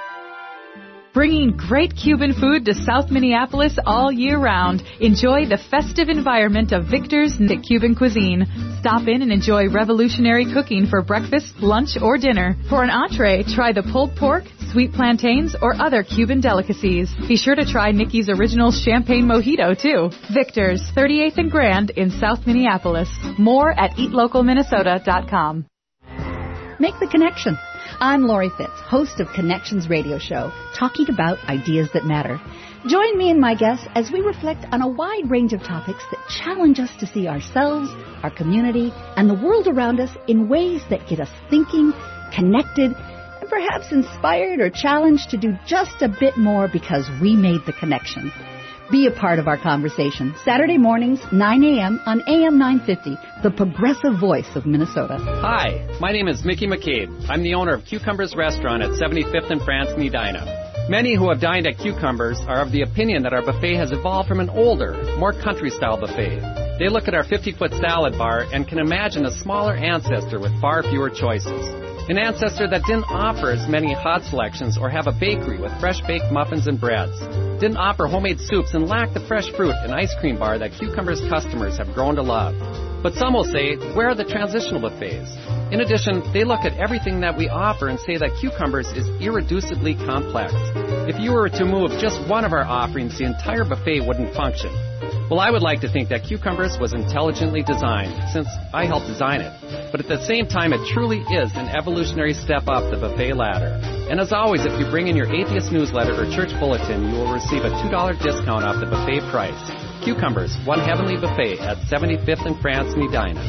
L: Bringing great Cuban food to South Minneapolis all year round. Enjoy the festive environment of Victor's Cuban cuisine. Stop in and enjoy revolutionary cooking for breakfast, lunch, or dinner. For an entree, try the pulled pork, sweet plantains, or other Cuban delicacies. Be sure to try Nikki's original champagne mojito, too. Victor's, thirty-eighth and Grand in South Minneapolis. More at eat local minnesota dot com.
M: Make the connection. I'm Lori Fitz, host of Connections Radio Show, talking about ideas that matter. Join me and my guests as we reflect on a wide range of topics that challenge us to see ourselves, our community, and the world around us in ways that get us thinking, connected, and perhaps inspired or challenged to do just a bit more because we made the connection. Be a part of our conversation. Saturday mornings, nine a.m. on A M nine fifty, the progressive voice of Minnesota.
F: Hi, my name is Mickey McCabe. I'm the owner of Cucumbers Restaurant at seventy-fifth and France in Edina. Many who have dined at Cucumbers are of the opinion that our buffet has evolved from an older, more country-style buffet. They look at our fifty-foot salad bar and can imagine a smaller ancestor with far fewer choices. An ancestor that didn't offer as many hot selections or have a bakery with fresh baked muffins and breads. Didn't offer homemade soups and lacked the fresh fruit and ice cream bar that Cucumbers customers have grown to love. But some will say, where are the transitional buffets? In addition, they look at everything that we offer and say that Cucumbers is irreducibly complex. If you were to move just one of our offerings, the entire buffet wouldn't function. Well, I would like to think that Cucumbers was intelligently designed, since I helped design it. But at the same time, it truly is an evolutionary step up the buffet ladder. And as always, if you bring in your atheist newsletter or church bulletin, you will receive a two dollars discount off the buffet price. Cucumbers, one heavenly buffet at seventy-fifth and France in Edina.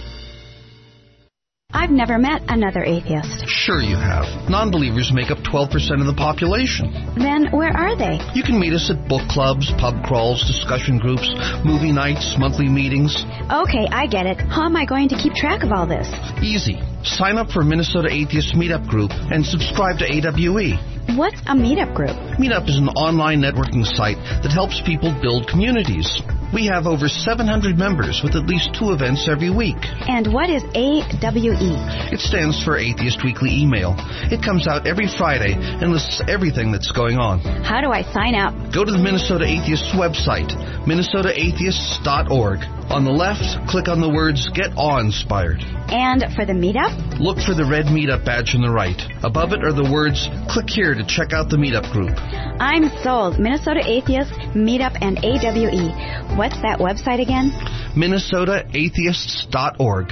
N: I've never met another atheist.
O: Sure you have. Non-believers make up twelve percent of the population.
N: Then where are they?
O: You can meet us at book clubs, pub crawls, discussion groups, movie nights, monthly meetings.
N: Okay, I get it. How am I going to keep track of all this?
O: Easy. Sign up for Minnesota Atheist Meetup Group and subscribe to A W E.
N: What's a meetup group?
O: Meetup is an online networking site that helps people build communities. We have over seven hundred members with at least two events every week.
N: And what is A W E?
O: It stands for Atheist Weekly Email. It comes out every Friday and lists everything that's going on.
N: How do I sign up?
O: Go to the Minnesota Atheists website, minnesota atheists dot org. On the left, click on the words Get Awe-Inspired.
N: And for the meetup?
O: Look for the red meetup badge on the right. Above it are the words Click here to check out the meetup group.
N: I'm sold. Minnesota Atheists, Meetup, and A W E. What's that website again?
O: minnesota atheists dot org.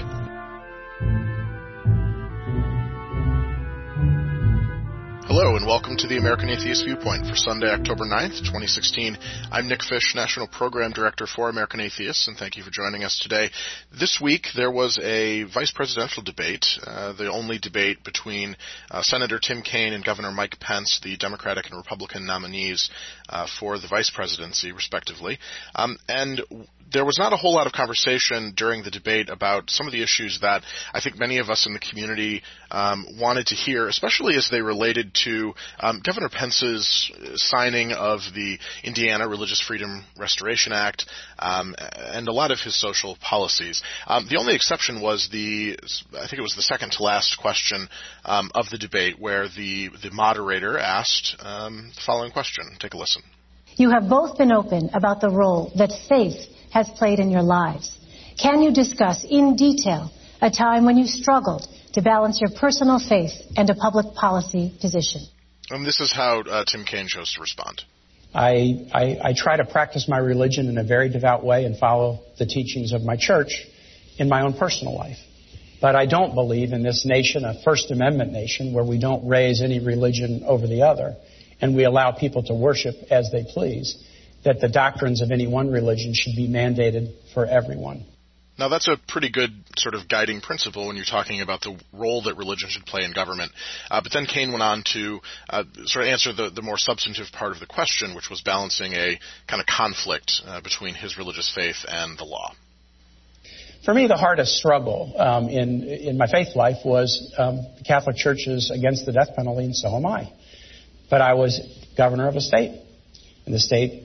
P: Hello and welcome to the American Atheist Viewpoint for Sunday, October ninth, twenty sixteen. I'm Nick Fish, National Program Director for American Atheists, and thank you for joining us today. This week there was a vice presidential debate, uh, the only debate between uh, Senator Tim Kaine and Governor Mike Pence, the Democratic and Republican nominees uh, for the vice presidency, respectively. Um, and there was not a whole lot of conversation during the debate about some of the issues that I think many of us in the community um, wanted to hear, especially as they related to um, Governor Pence's signing of the Indiana Religious Freedom Restoration Act um, and a lot of his social policies. Um, the only exception was the, I think it was the second to last question um, of the debate, where the, the moderator asked um, the following question. Take a listen.
Q: You have both been open about the role that faith has played in your lives. Can you discuss in detail a time when you struggled to balance your personal faith and a public policy position?
P: And this is how uh, Tim Kaine chose to respond.
R: I, I, I try to practice my religion in a very devout way and follow the teachings of my church in my own personal life. But I don't believe in this nation, a First Amendment nation, where we don't raise any religion over the other and we allow people to worship as they please, that the doctrines of any one religion should be mandated for everyone.
P: Now, that's a pretty good sort of guiding principle when you're talking about the role that religion should play in government. Uh, but then Kaine went on to uh, sort of answer the, the more substantive part of the question, which was balancing a kind of conflict uh, between his religious faith and the law.
R: For me, the hardest struggle um, in in my faith life was um, the Catholic Church is against the death penalty, and so am I. But I was governor of a state, and the state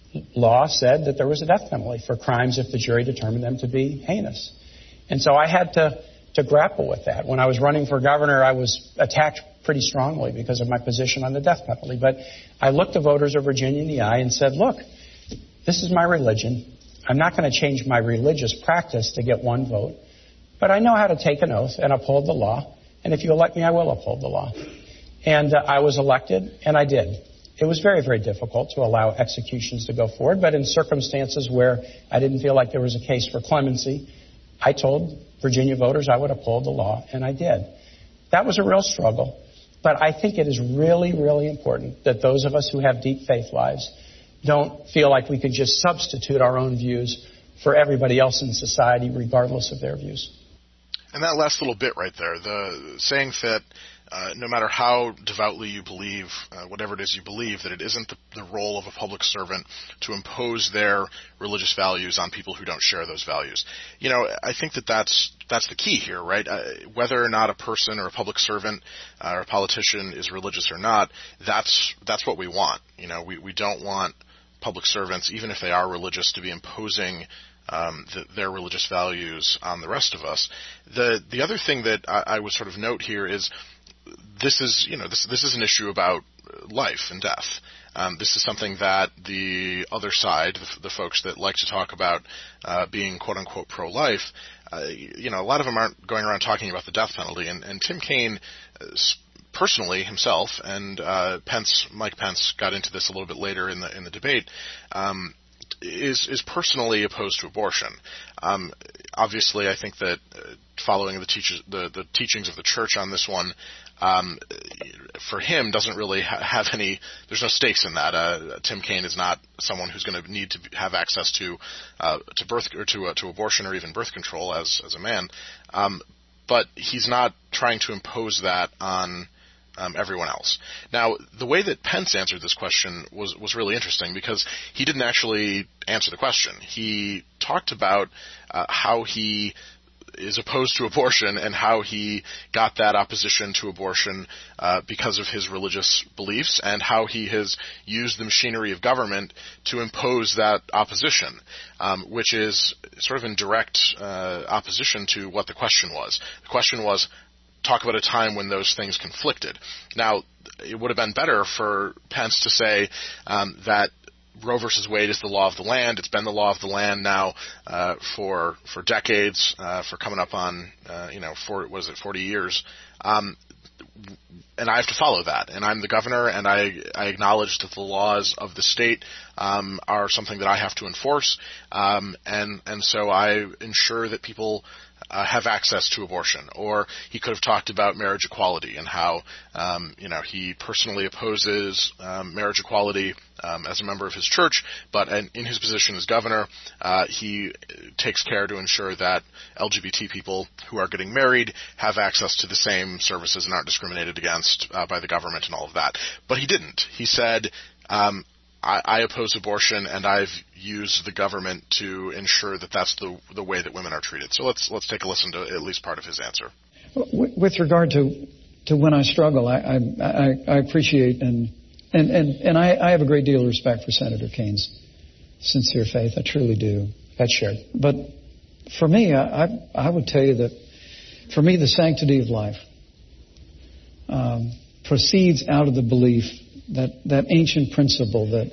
R: law said that there was a death penalty for crimes if the jury determined them to be heinous. And so I had to, to grapple with that. When I was running for governor, I was attacked pretty strongly because of my position on the death penalty. But I looked the voters of Virginia in the eye and said, look, this is my religion. I'm not going to change my religious practice to get one vote. But I know how to take an oath and uphold the law. And if you elect me, I will uphold the law. And uh, I was elected, and I did. It was very, very difficult to allow executions to go forward, but in circumstances where I didn't feel like there was a case for clemency, I told Virginia voters I would uphold the law, and I did. That was a real struggle, but I think it is really, really important that those of us who have deep faith lives don't feel like we can just substitute our own views for everybody else in society, regardless of their views.
P: And that last little bit right there, the saying that Uh, no matter how devoutly you believe, uh, whatever it is you believe, that it isn't the, the role of a public servant to impose their religious values on people who don't share those values. You know, I think that that's, that's the key here, right? Uh, whether or not a person or a public servant uh, or a politician is religious or not, that's, that's what we want. You know, we, we don't want public servants, even if they are religious, to be imposing Um, the, their religious values on the rest of us. The the other thing that I, I would sort of note here is this is you know this this is an issue about life and death. Um, this is something that the other side, the, the folks that like to talk about uh, being quote unquote pro-life, uh, you know, a lot of them aren't going around talking about the death penalty. And, and Tim Kaine, uh, personally himself, and uh, Pence, Mike Pence, got into this a little bit later in the in the debate. Um, Is, is personally opposed to abortion. Um, obviously, I think that uh, following the, teachers, the, the teachings of the church on this one, um, for him, doesn't really ha- have any. There's no stakes in that. Uh, Tim Kaine is not someone who's going to need to have access to uh, to birth or to uh, to abortion or even birth control as as a man. Um, but he's not trying to impose that on Um, everyone else. Now, the way that Pence answered this question was, was really interesting because he didn't actually answer the question. He talked about uh, how he is opposed to abortion and how he got that opposition to abortion uh, because of his religious beliefs, and how he has used the machinery of government to impose that opposition, um, which is sort of in direct uh, opposition to what the question was. The question was, talk about a time when those things conflicted. Now, it would have been better for Pence to say um, that Roe versus Wade is the law of the land. It's been the law of the land now uh, for for decades, uh, for coming up on, uh, you know, for, what is it, forty years. Um, and I have to follow that. And I'm the governor, and I, I acknowledge that the laws of the state um, are something that I have to enforce. Um, and, and so I ensure that people Uh, have access to abortion. Or he could have talked about marriage equality and how, um, you know, he personally opposes um, marriage equality um, as a member of his church, but in, in his position as governor, uh, he takes care to ensure that L G B T people who are getting married have access to the same services and aren't discriminated against uh, by the government and all of that. But he didn't. He said, um, I, I oppose abortion, and I've used the government to ensure that that's the the way that women are treated. So let's let's take a listen to at least part of his answer.
R: With regard to
S: to when I struggle, I I, I, I appreciate and and and, and I, I have a great deal of respect for Senator Kane's sincere faith. I truly do.
R: That's shared.
S: But for me, I, I I would tell you that for me, the sanctity of life um, proceeds out of the belief that that ancient principle that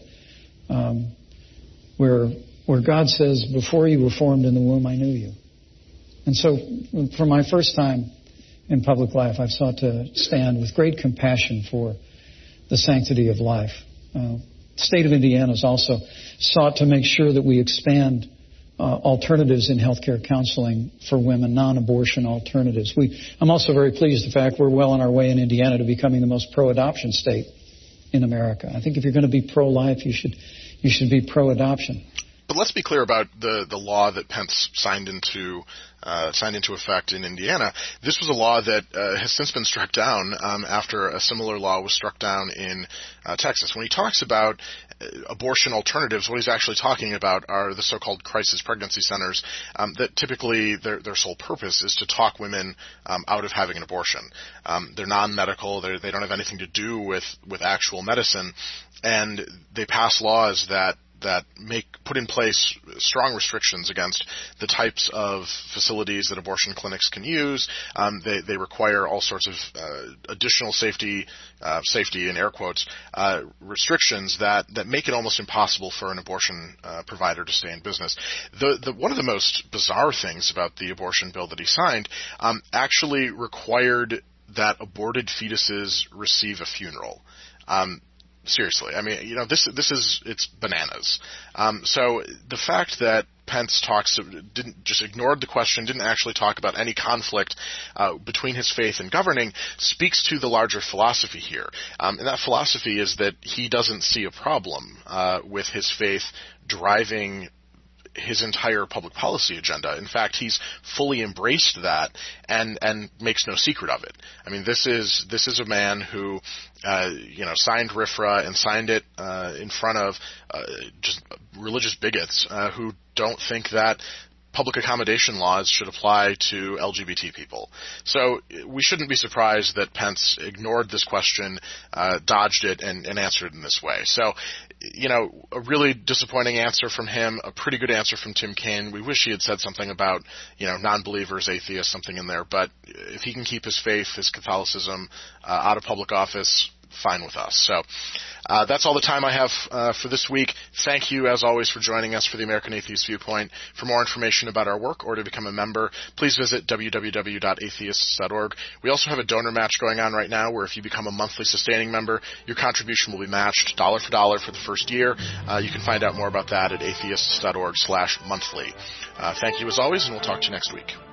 S: um, where where God says, "Before you were formed in the womb, I knew you." And so, for my first time in public life, I've sought to stand with great compassion for the sanctity of life. Uh, the state of Indiana has also sought to make sure that we expand uh, alternatives in healthcare counseling for women, non-abortion alternatives. We, I'm also very pleased with the fact we're well on our way in Indiana to becoming the most pro-adoption state in America. I think if you're going to be pro-life, you should you should be pro-adoption.
P: But let's be clear about the, the law that Pence signed into uh, signed into effect in Indiana. This was a law that uh, has since been struck down um, after a similar law was struck down in uh, Texas. When he talks about uh, abortion alternatives, what he's actually talking about are the so-called crisis pregnancy centers um, that typically their, their sole purpose is to talk women um, out of having an abortion. Um, they're non-medical. They're, they don't have anything to do with, with actual medicine, and they pass laws that that make put in place strong restrictions against the types of facilities that abortion clinics can use. Um, they, they require all sorts of uh, additional safety, uh, safety in air quotes, uh, restrictions that, that make it almost impossible for an abortion uh, provider to stay in business. The, the, one of the most bizarre things about the abortion bill that he signed um, actually required that aborted fetuses receive a funeral. Um, Seriously, I mean, you know, this this is it's bananas. Um, so the fact that Pence talks didn't just ignored the question, didn't actually talk about any conflict uh, between his faith and governing, speaks to the larger philosophy here. Um, and that philosophy is that he doesn't see a problem uh, with his faith driving his entire public policy agenda. In fact, he's fully embraced that and and makes no secret of it. I mean, this is this is a man who, uh, you know, signed RFRA and signed it uh, in front of uh, just religious bigots uh, who don't think that public accommodation laws should apply to L G B T people. So we shouldn't be surprised that Pence ignored this question, uh, dodged it, and, and answered it in this way. So, you know, a really disappointing answer from him, a pretty good answer from Tim Kaine. We wish he had said something about, you know, non-believers, atheists, something in there. But if he can keep his faith, his Catholicism uh, out of public office, fine with us. So uh, that's all the time I have uh, for this week. Thank you, as always, for joining us for the American Atheist Viewpoint. For more information about our work or to become a member, please visit w w w dot atheists dot org. We also have a donor match going on right now where if you become a monthly sustaining member, your contribution will be matched dollar for dollar for the first year. Uh, you can find out more about that at atheists dot org slash monthly. Uh, thank you, as always, and we'll talk to you next week.